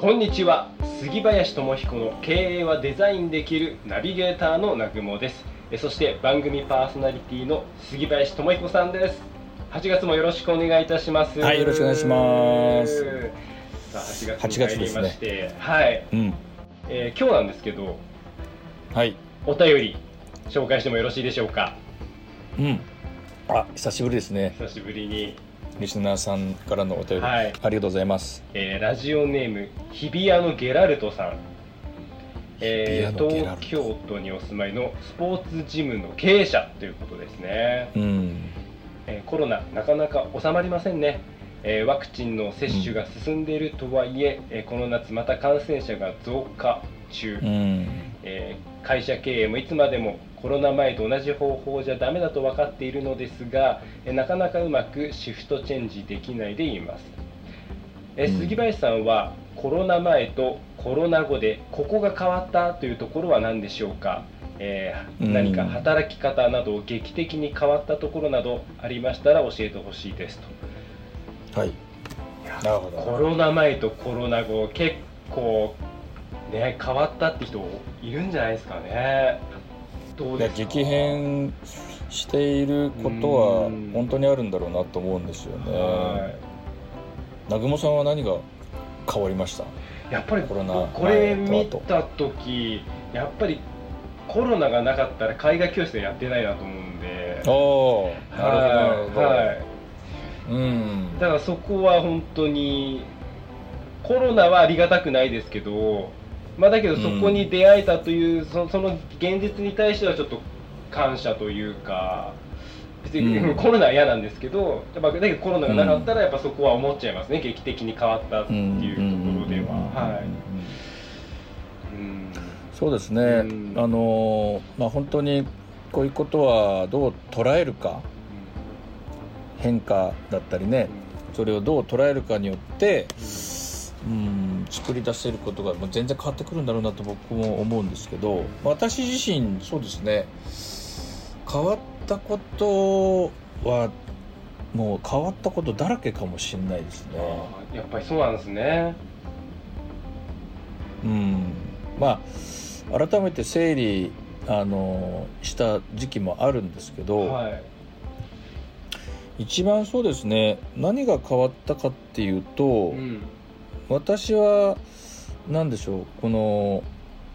こんにちは。杉林智彦の経営はデザインできるナビゲーターの南雲です。そして番組パーソナリティの杉林智彦さんです。8月もよろしくお願いいたします。 はい、よろしくお願いします。 さあ8月に入りまして、 ですね。 はい、 今日なんですけど、 はい、 お便り紹介してもよろしいでしょうか。 久しぶりですね。 久しぶりにリスナーさんからのお便り、 はい、 ありがとうございます。 ラジオネーム日比谷のゲラルトさん、東京都にお住まいのスポーツジムの経営者ということですね。コロナなかなか収まりませんね。ワクチンの接種が進んでいるとはいえ、この夏また感染者が増加中、会社経営もいつまでもコロナ前と同じ方法じゃダメだと分かっているのですが、なかなかうまくシフトチェンジできないでいます。杉林さんはコロナ前とコロナ後でここが変わったというところは何でしょうか。何か働き方など劇的に変わったところなどありましたら教えてほしいですと。 はい、なるほど。 コロナ前とコロナ後結構ね変わったって人いるんじゃないですかね。どうですか。 激変していることは本当にあるんだろうなと思うんですよね。南雲さんは何が変わりました。 やっぱりこれ見た時、やっぱりコロナがなかったら絵画教室でやってないなと思うんで。 なるほど、 だからそこは本当にコロナはありがたくないですけど、だけどそこに出会えたという、その現実に対してはちょっと感謝というか、別にコロナは嫌なんですけど、だけどコロナがなかったらやっぱそこは思っちゃいますね。劇的に変わったっていうところでは。 そうですね。本当にこういうことはどう捉えるか、変化だったりね、それをどう捉えるかによって作り出せることが全然変わってくるんだろうなと僕も思うんですけど、私自身そうですね、変わったことはもう変わったことだらけかもしれないですね。 やっぱりそうなんですね。 改めて整理した時期もあるんですけど、一番そうですね、何が変わったかっていうと、私は何でしょう、この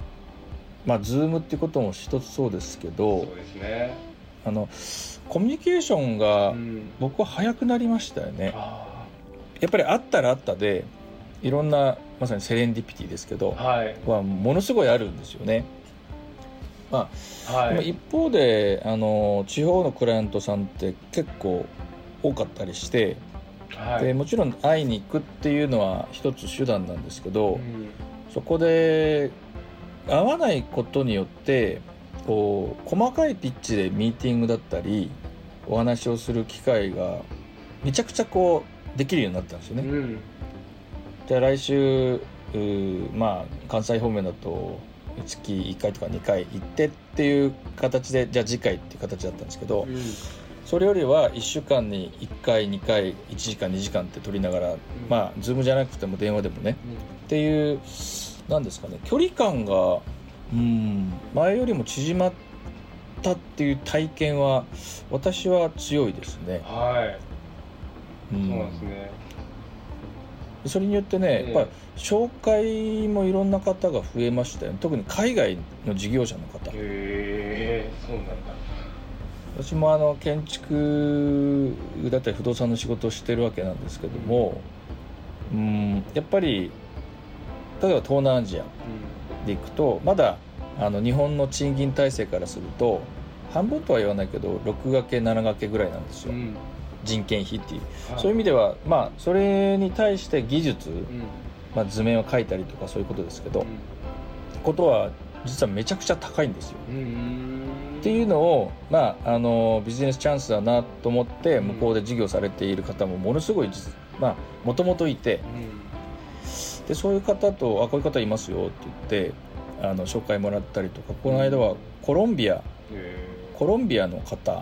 Zoom っていうことも一つそうですけど、 そうですね、 コミュニケーションが僕は早くなりましたよね。やっぱりあったらあったでいろんなまさにセレンディピティですけど、はものすごいあるんですよね。でも一方で地方のクライアントさんって結構多かったりして、でもちろん会いに行くっていうのは一つ手段なんですけど、そこで会わないことによって細かいピッチでミーティングだったりお話をする機会がめちゃくちゃできるようになったんですよね。じゃあ来週関西方面だと月1回とか2回行ってっていう形で、じゃあ次回っていう形だったんですけど、それよりは1週間に1回2回1時間2時間って取りながら、Zoom じゃなくても電話でもね、っていうなんですかね、距離感が前よりも縮まったっていう体験は私は強いですね。 そうなんですね。 それによってね、やっぱり紹介もいろんな方が増えましたよね。特に海外の事業者の方。 そうなんだ。 私も建築だったり不動産の仕事をしてるわけなんですけども、やっぱり例えば東南アジアで行くと、まだ日本の賃金体制からすると半分とは言わないけど6掛け7掛けぐらいなんですよ、人件費っていう、そういう意味ではそれに対して技術、図面を描いたりとかそういうことですけど、ことは実はめちゃくちゃ高いんですよ。っていうのを、ビジネスチャンスだなと思って向こうで事業されている方もものすごいもともといて、でそういう方とこういう方いますよって言って紹介もらったりとか、この間はコロンビアの方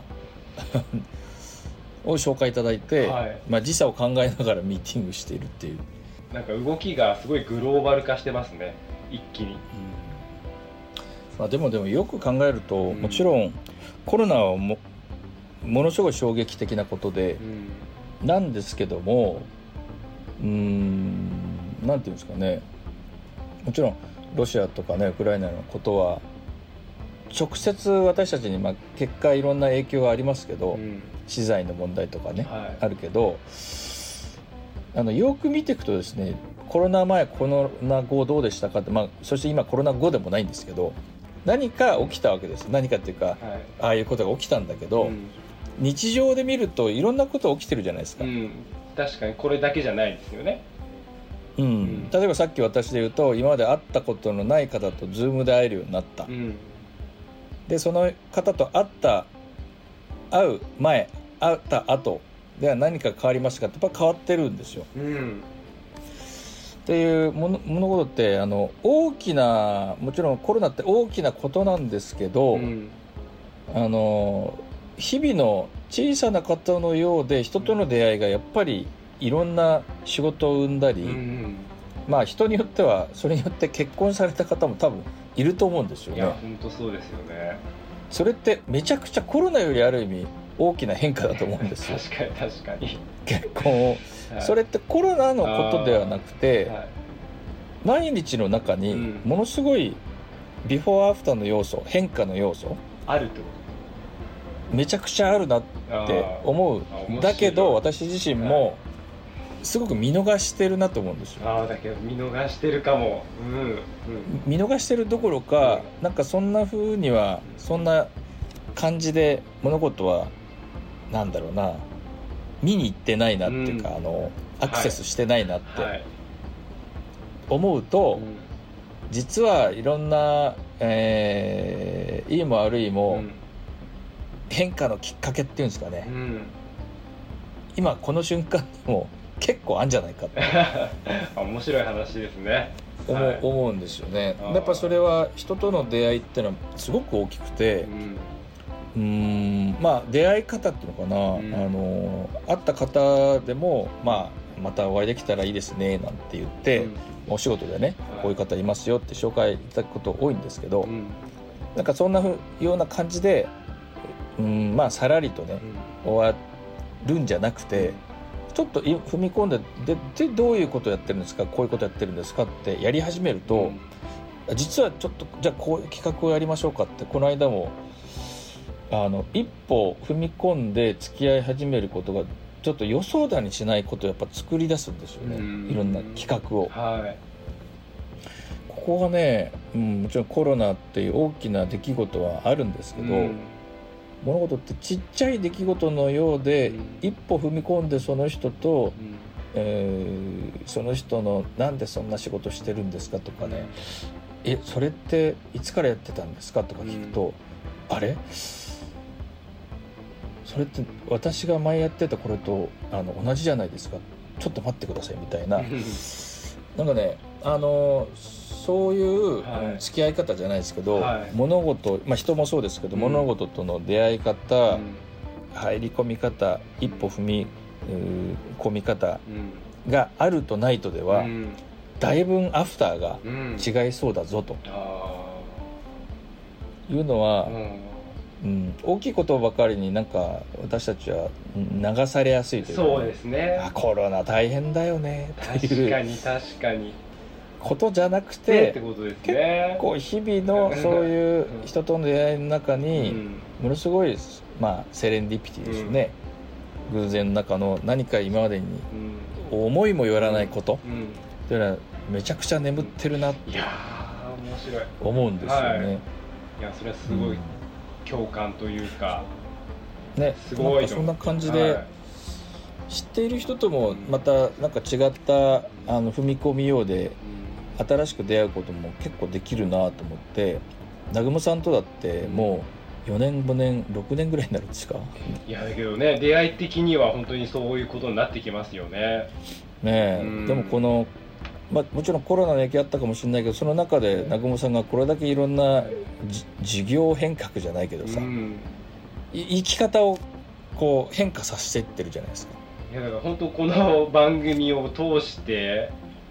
を紹介いただいて、時差を考えながらミーティングしているっていうなんか動きがすごいグローバル化してますね、一気に。 まあ、でもよく考えると、もちろんコロナはものすごい衝撃的なことで、なんですけども、なんていうんですかね、もちろんロシアとかねウクライナのことは直接私たちに結果いろんな影響がありますけど、資材の問題とかね、あるけど、よく見ていくとですね、コロナ前コロナ後どうでしたかって、そして今コロナ後でもないんですけど、何か起きたわけです。何かっていうか、ああいうことが起きたんだけど、日常で見るといろんなこと起きてるじゃないですか。 確かにこれだけじゃないですよね。 例えばさっき私で言うと、今まで会ったことのない方と Zoom で会えるようになった、でその方と会う前会った後では何か変わりましたかって、やっぱ変わってるんですよ、っていう物事って大きな、もちろんコロナって大きなことなんですけど、日々の小さなことのようで人との出会いがやっぱりいろんな仕事を生んだり、人によってはそれによって結婚された方も多分いると思うんですよね。 いや本当そうですよね。 それってめちゃくちゃコロナよりある意味大きな変化だと思うんですよ確かに結婚を、それってコロナのことではなくて、毎日の中にものすごいビフォーアフターの要素、変化の要素あるとめちゃくちゃあるなって思う。だけど私自身もすごく見逃してるなと思うんですよ。 だけど見逃してるかも、 見逃してるどころか、なんかそんな風には、そんな感じで物事はなんだろうな、見に行ってないなっていうか、アクセスしてないなって思うと、実はいろんな、いいも悪いも、変化のきっかけっていうんですかね、今この瞬間にも結構あるんじゃないかって面白い話ですね。 思うんですよね。やっぱそれは人との出会いっていうのはすごく大きくて、出会い方っていうのかな、会った方でも、またお会いできたらいいですねなんて言って、お仕事でね、こういう方いますよって紹介いただくこと多いんですけど、なんかそんなような感じでさらりとね、終わるんじゃなくて、ちょっと踏み込んで、でどういうことをやってるんですか、こういうことやってるんですかってやり始めると、実はちょっとじゃあこういう企画をやりましょうかって、この間も一歩踏み込んで付き合い始めることが、ちょっと予想だにしないことをやっぱ作り出すんですよね、いろんな企画を。ここがね、もちろんコロナっていう大きな出来事はあるんですけど、物事ってちっちゃい出来事のようで、一歩踏み込んでその人と、その人のなんでそんな仕事してるんですかとかね、それっていつからやってたんですかとか聞くと、あれそれって私が前やってたこれと同じじゃないですか、ちょっと待ってくださいみたいななんかね、そういう付き合い方じゃないですけど、物事、人もそうですけど、物事との出会い方、入り込み方、一歩踏み込み方があるとないとでは、だいぶアフターが違いそうだぞというのは、大きいことばかりになんか私たちは流されやすいというか、 そうですね、 コロナ大変だよねっていう確かにことじゃなくて、 ってことですね、 結構日々のそういう人との出会いの中にものすごい、セレンディピティですね、偶然の中の何か今までに思いもよらないことっていうのはめちゃくちゃ眠ってるなって思うんですよね。 いや、それはすごい共感というかね、 すごいなんかそんな感じで、知っている人ともまたなんか違った踏み込みようで新しく出会うことも結構できるなと思って、南雲さんとだってもう4年5年6年ぐらいになるんですか。 いやだけどね、出会い的には本当にそういうことになってきますよね。 でもこの、もちろんコロナの影響あったかもしれないけど、その中で南雲さんがこれだけいろんな事業変革じゃないけどさ、生き方を変化させていってるじゃないですか。 いやだから本当この番組を通して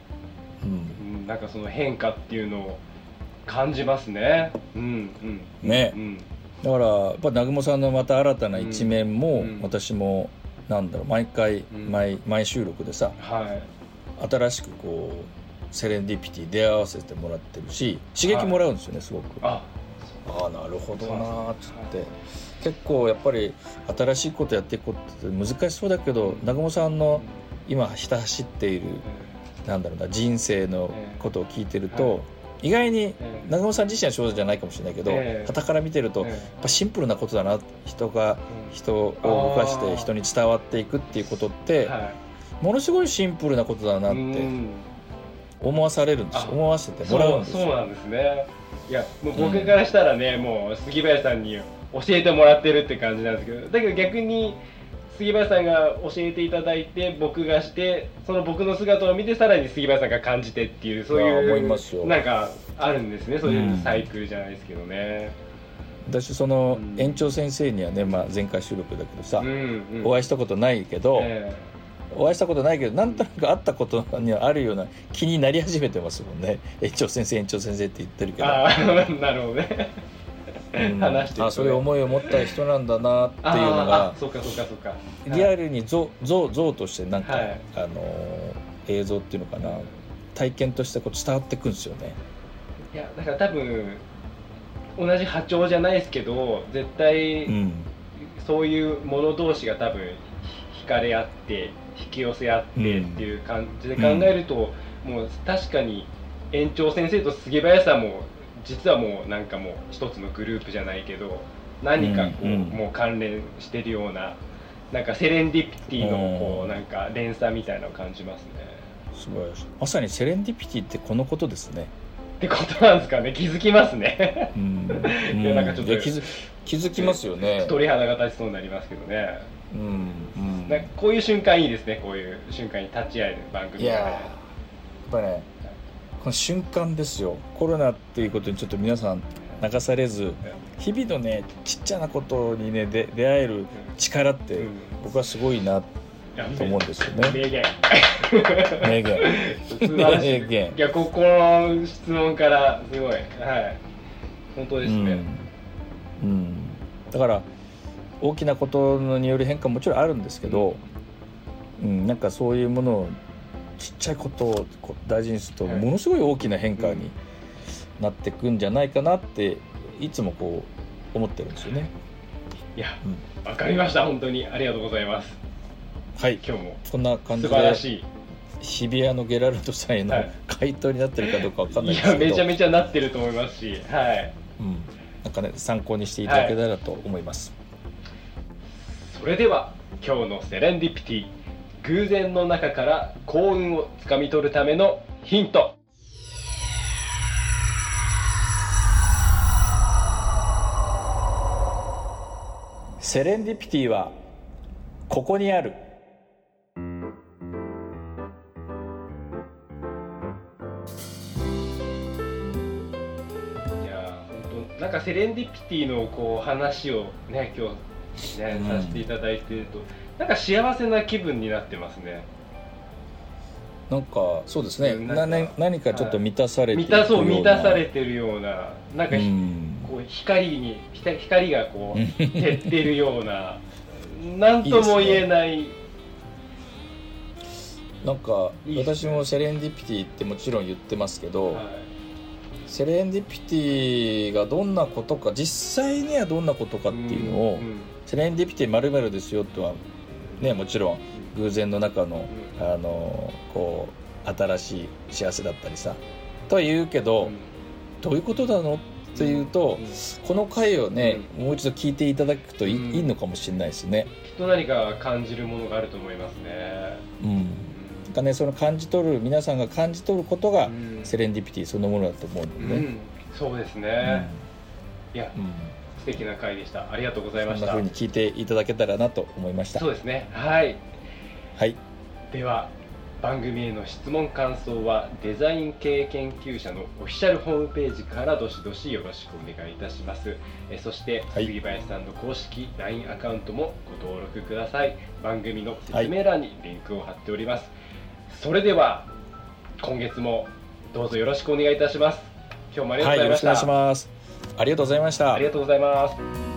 なんかその変化っていうのを感じますね。 ね、だからやっぱ南雲さんのまた新たな一面も、私もなんだろう、毎回、毎収録でさ、新しくこうセレンディピティ出会わせてもらってるし、刺激もらうんですよね、すごく。ああ、なるほどなーっつって。結構やっぱり新しいことやっていくことって難しそうだけど、南雲さんの今ひた走っているなんだろうな、人生のことを聞いてると、意外に南雲さん自身はそうじゃないかもしれないけど、傍から見てるとやっぱシンプルなことだな、人が人を動かして人に伝わっていくっていうことってものすごいシンプルなことだなって思わされるんですよ。思わせてもらうんですよ。 そうなんですね。いや、もう僕からしたらね、もう杉林さんに教えてもらってるって感じなんですけど、だけど逆に杉林さんが教えていただいて僕がして、その僕の姿を見てさらに杉林さんが感じてっていう、そういうなんかあるんですね、そういうサイクルじゃないですけどね。 私その園長先生にはね、前回収録だけどさ、お会いしたことないけど、お会いしたことないけどなんとなく会ったことにはあるような気になり始めてますもんね。園長先生って言ってるけど。 なるほどね。話してるとね、 そういう思いを持った人なんだなっていうのがそうかリアルに像としてなんか、映像っていうのかな、体験としてこう伝わってくるんですよね。 いや、だから多分同じ波長じゃないですけど、絶対、そういうもの同士が多分惹かれ合って引き寄せ合ってっていう感じで考えると、もう確かに園長先生と杉林さんも実はもうなんかもう一つのグループじゃないけど、何かこう、もう関連してるような、なんかセレンディピティのこうなんか連鎖みたいなのを感じますね。 素晴らしい。まさにセレンディピティってこのことですね。 ってことなんですかね。気づきますね。 いや、なんかちょっと気づきますよね。 鳥肌が立ちそうになりますけどね。なんかこういう瞬間いいですね。こういう瞬間に立ち会える番組がね。 やっぱね、この瞬間ですよ。コロナっていうことにちょっと皆さん流されず、日々のねちっちゃなことにね出会える力って僕はすごいなと思うんですよね。 名言名言。 いや、ここの質問からすごい、本当ですね。 だから大きなことによる変化ももちろんあるんですけど、なんかそういうものをちっちゃいことを大事にするとものすごい大きな変化になっていくんじゃないかなっていつもこう思ってるんですよね。 いや、わかりました。本当にありがとうございます。 はい、 今日もこんな感じで素晴らしい日比谷のゲラルトさんへの回答になってるかどうかわかんないですけど、 いや、めちゃめちゃなってると思いますし、 なんかね、参考にしていただけたらと思います。 それでは今日のセレンディピティ、偶然の中から幸運をつかみ取るためのヒント。 セレンディピティはここにある。 いや、本当なんかセレンディピティのこう話をね、今日ね、させていただいていると、なんか幸せな気分になってますね。 なんかそうですね、何かちょっと満たされてるような、 満たされてるような、なんかこう光がこう照ってるような何とも言えない。 なんか私もセレンディピティってもちろん言ってますけど、セレンディピティがどんなことか、実際にはどんなことかっていうのを、セレンディピティ〇〇ですよとはね、もちろん偶然の中の、こう新しい幸せだったりさとは言うけど、どういうことなのっていうと、この回をね、もう一度聞いていただくといいのかもしれないですね。 きっと何か感じるものがあると思いますね。 なんかね、その皆さんが感じ取ることがセレンディピティそのものだと思うのでね。 そうですね。いや、素敵な回でした。ありがとうございました。 そんな風に聞いていただけたらなと思いました。 そうですね。はい。 はい。 では番組への質問感想はデザイン系研究者のオフィシャルホームページからどしどしよろしくお願いいたします。そして杉林さんの公式 LINE アカウントもご登録ください。番組の説明欄にリンクを貼っております。それでは今月もどうぞよろしくお願いいたします。今日もありがとうございました。 はい、よろしくお願いします。ありがとうございました。 ありがとうございます。